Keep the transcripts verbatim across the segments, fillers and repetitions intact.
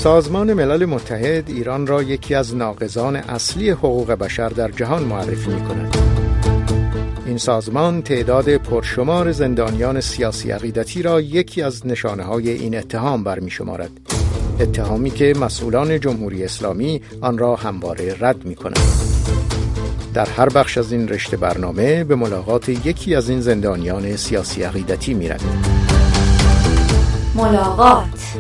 سازمان ملل متحد ایران را یکی از ناقضان اصلی حقوق بشر در جهان معرفی می‌کند. این سازمان تعداد پرشمار زندانیان سیاسی عقیدتی را یکی از نشانه‌های این اتهام برمی‌شمارد. اتهامی که مسئولان جمهوری اسلامی آن را همواره رد می‌کنند. در هر بخش از این رشته برنامه به ملاقات یکی از این زندانیان سیاسی عقیدتی می‌رویم. ملاقات.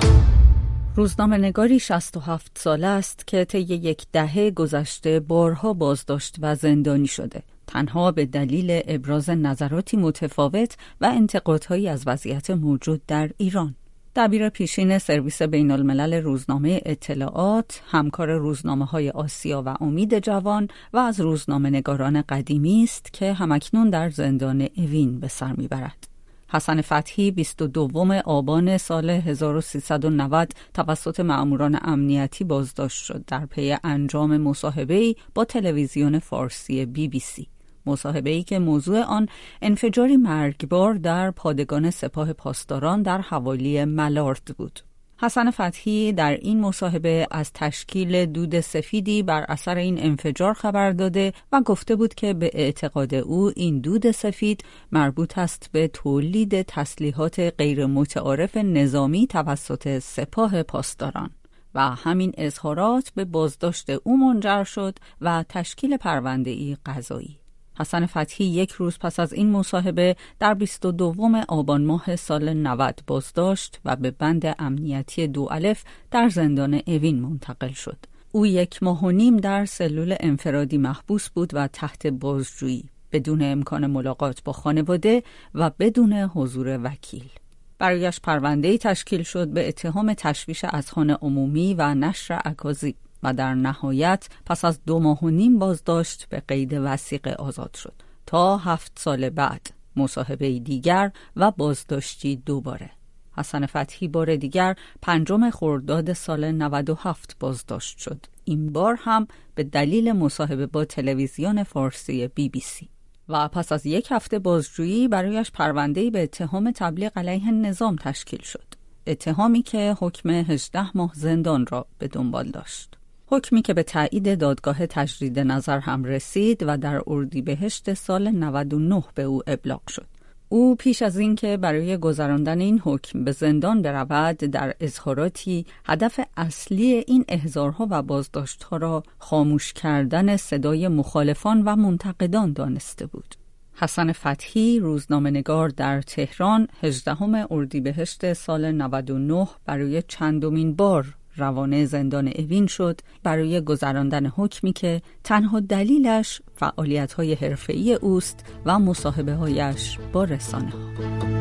روزنامه‌نگاری شصت و هفت ساله است که طی یک دهه گذشته بارها بازداشت و زندانی شده، تنها به دلیل ابراز نظراتی متفاوت و انتقادهایی از وضعیت موجود در ایران. دبیر پیشین سرویس بین الملل روزنامه اطلاعات، همکار روزنامه‌های آسیا و امید جوان و از روزنامه‌نگاران قدیمی است که همکنون در زندان اوین به سر میبرد. حسن فتحی بیست و دوم آبان سال هزار و سیصد و نود توسط مأموران امنیتی بازداشت شد در پی انجام مصاحبه‌ای با تلویزیون فارسی بی بی سی. مصاحبه‌ای که موضوع آن انفجاری مرگبار در پادگان سپاه پاسداران در حوالی ملارد بود. حسن فتحی در این مصاحبه از تشکیل دود سفیدی بر اثر این انفجار خبر داده و گفته بود که به اعتقاد او این دود سفید مربوط است به تولید تسلیحات غیر متعارف نظامی توسط سپاه پاسداران و همین اظهارات به بازداشت او منجر شد و تشکیل پرونده‌ای قضایی. حسن فتحی یک روز پس از این مصاحبه در بیست و دوم آبان ماه سال نود بازداشت و به بند امنیتی دو الف در زندان اوین منتقل شد. او یک ماه و نیم در سلول انفرادی محبوس بود و تحت بازجویی، بدون امکان ملاقات با خانواده و بدون حضور وکیل. برایش پرونده‌ای تشکیل شد به اتهام تشویش اذهان عمومی و نشر اکاذیب و در نهایت پس از دو ماه و نیم بازداشت به قید وثیقه آزاد شد تا هفت سال بعد مصاحبه دیگر و بازداشتی دوباره. حسن فتحی بار دیگر پنجم خرداد سال نود و هفت بازداشت شد، این بار هم به دلیل مصاحبه با تلویزیون فارسی بی بی سی و پس از یک هفته بازجویی برایش پرونده‌ای به اتهام تبلیغ علیه نظام تشکیل شد، اتهامی که حکم هجده ماه زندان را به دنبال داشت. حکمی که به تایید دادگاه تجدید نظر هم رسید و در اردیبهشت سال نود و نه به او ابلاغ شد. او پیش از این که برای گذراندن این حکم به زندان برود، در اظهاراتی هدف اصلی این احضارها و بازداشتها را خاموش کردن صدای مخالفان و منتقدان دانسته بود. حسن فتحی، روزنامه‌نگار در تهران، هجدهم اردیبهشت سال نود و نه برای چندمین بار روانه زندان اوین شد برای گذراندن حکمی که تنها دلیلش فعالیت‌های حرفه‌ای اوست و مصاحبه‌هایش با رسانه‌ها.